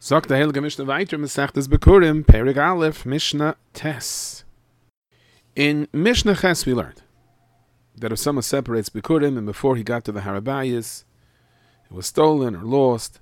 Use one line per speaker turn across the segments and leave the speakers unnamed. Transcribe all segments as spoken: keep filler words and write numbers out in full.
Sagt der Heilige Mishnah weiter, Masechtes Bikurim, Perek Aleph, Mishnah Tes. In Mishnah Ches we learned that if someone separates Bikurim and before he got to the Harabayas, it was stolen or lost,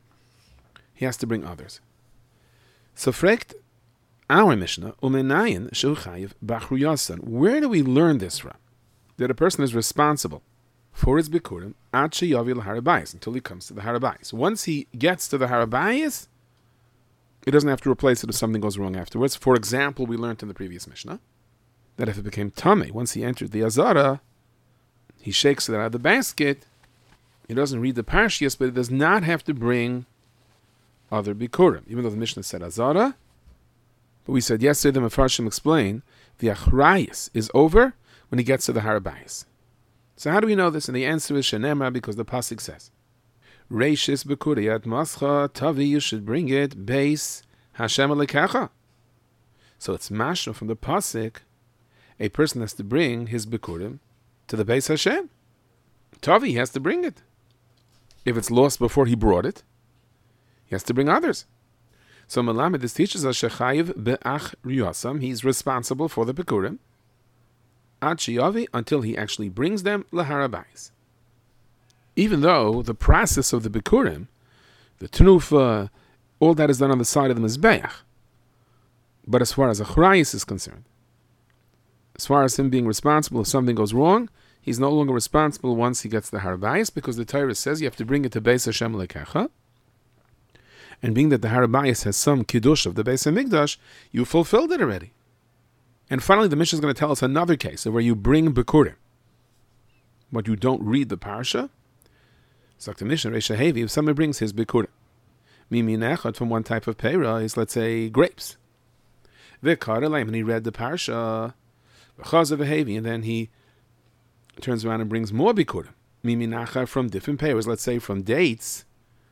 he has to bring others. So fragt our Mishnah, Umenayin Shu Chayiv Bachru Yasan. Where do we learn this from? That a person is responsible for his Bikurim Ad Sheyavi L'Harabayas, until he comes to the Harabayas. Once he gets to the Harabayas, he doesn't have to replace it if something goes wrong afterwards. For example, we learned in the previous Mishnah that if it became Tameh, once he entered the Azara, he shakes it out of the basket, he doesn't read the Parshias, but he does not have to bring other Bikurim, even though the Mishnah said Azara. But we said yesterday, the Mefarshim explained, the Achrayas is over when he gets to the Harabayas. So how do we know this? And the answer is Shenemra, because the Pasuk says, Reishis Bekuriyat Mascha Tavi, you should bring it, Beis Hashem Alekacha. So it's mashma from the Pasuk, a person has to bring his Bikurim to the Beis Hashem. Tavi, he has to bring it. If it's lost before he brought it, he has to bring others. So Melamed, this teaches us Shechayiv Be'ach Riyasam, he's responsible for the Bikurim, Ad Sheyavi, until he actually brings them L'Harabayis. Even though the process of the Bikurim, the Tenufa, all that is done on the side of the Mizbeach. But as far as Achrayis is concerned, as far as him being responsible if something goes wrong, he's no longer responsible once he gets the Harabayis, because the Torah says you have to bring it to Beis Hashem Lekecha. And being that the Harabayis has some Kiddush of the Beis HaMikdash, you fulfilled it already. And finally, the Mishnah is going to tell us another case of where you bring Bikurim, but you don't read the Parsha. So the Mishnah, Reisha Hevi, if someone brings his Bikurim, Mimi Nechot from one type of Peira is, let's say, grapes. V'kar Elaim, and he read the Parsha, V'chaz Hevi, and then he turns around and brings more Bikurim, Mimi Nacha from different Peiras, let's say from dates.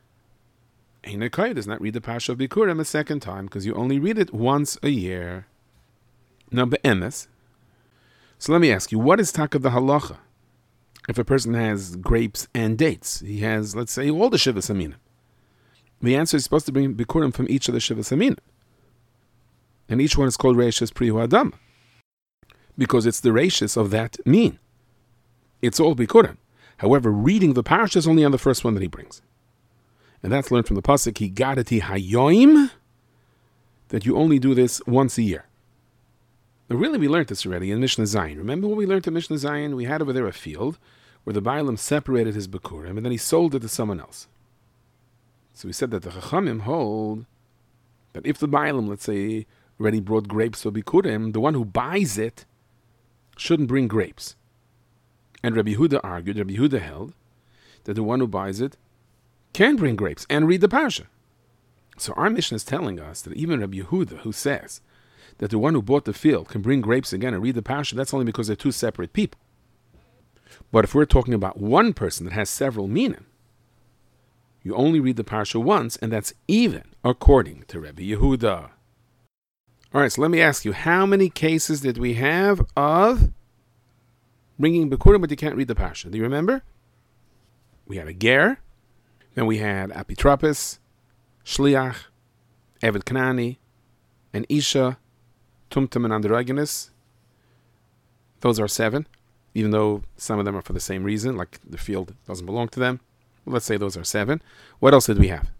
Einakai does not read the Parsha of Bikurim a second time, because you only read it once a year. Now, be'emes. So let me ask you, what is taka the halacha? If a person has grapes and dates, he has, let's say, all the Shivas Aminim. The answer is supposed to bring Bikurim from each of the Shivas Aminim. And each one is called Reishis Prihu Adam, because it's the Reishis of that mean. It's all Bikurim. However, reading the Parsha is only on the first one that he brings. And that's learned from the Pasuk, Higadati Hayoim, that you only do this once a year. Now, really, we learned this already in Mishnah Zayin. Remember what we learned in Mishnah Zayin? We had over there a field where the Bailam separated his Bikurim and then he sold it to someone else. So we said that the Chachamim hold that if the Bailam, let's say, already brought grapes or Bikurim, the one who buys it shouldn't bring grapes. And Rabbi Yehuda argued, Rabbi Yehuda held, that the one who buys it can bring grapes and read the Parsha. So our Mishnah is telling us that even Rabbi Yehuda, who says that the one who bought the field can bring grapes again and read the Parsha, that's only because they're two separate people. But if we're talking about one person that has several minim, you only read the Parsha once, and that's even according to Rabbi Yehuda. All right, so let me ask you, how many cases did we have of bringing Bikurim but you can't read the Parsha? Do you remember? We had a ger, then we had Apitropis, Shliach, Eved Kanani, and Isha, Tumtum and Androgynes. Those are seven, even though some of them are for the same reason, like the field doesn't belong to them. Well, let's say those are seven. What else did we have?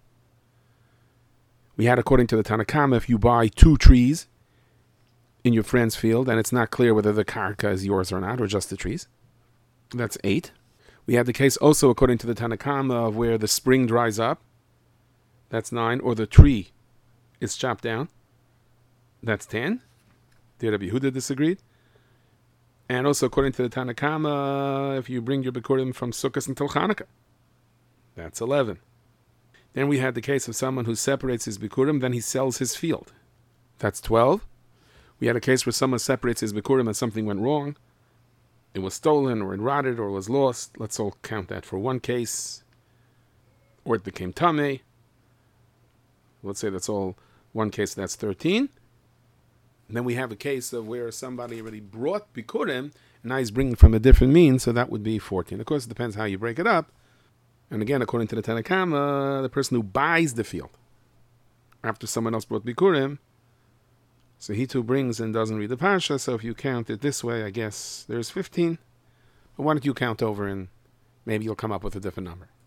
We had, according to the Tanakama, if you buy two trees in your friend's field and it's not clear whether the karka is yours or not, or just the trees, that's eight. We had the case also, according to the Tanakama, of where the spring dries up. That's nine. Or the tree is chopped down. That's ten. The Rabbi Yehuda disagreed. And also, according to the Tanakama, if you bring your Bikurim from Sukkot until Chanukah, that's eleven. Then we had the case of someone who separates his Bikurim, then he sells his field. That's twelve. We had a case where someone separates his Bikurim and something went wrong. It was stolen, or it rotted, or was lost. Let's all count that for one case. Or it became Tameh. Let's say that's all one case, that's thirteen. And then we have a case of where somebody already brought Bikurim, and now he's bringing from a different means, so that would be fourteen. Of course, it depends how you break it up. And again, according to the Tanakama, the person who buys the field after someone else brought Bikurim, so he too brings and doesn't read the Parsha. So if you count it this way, I guess there's fifteen. But why don't you count over and maybe you'll come up with a different number.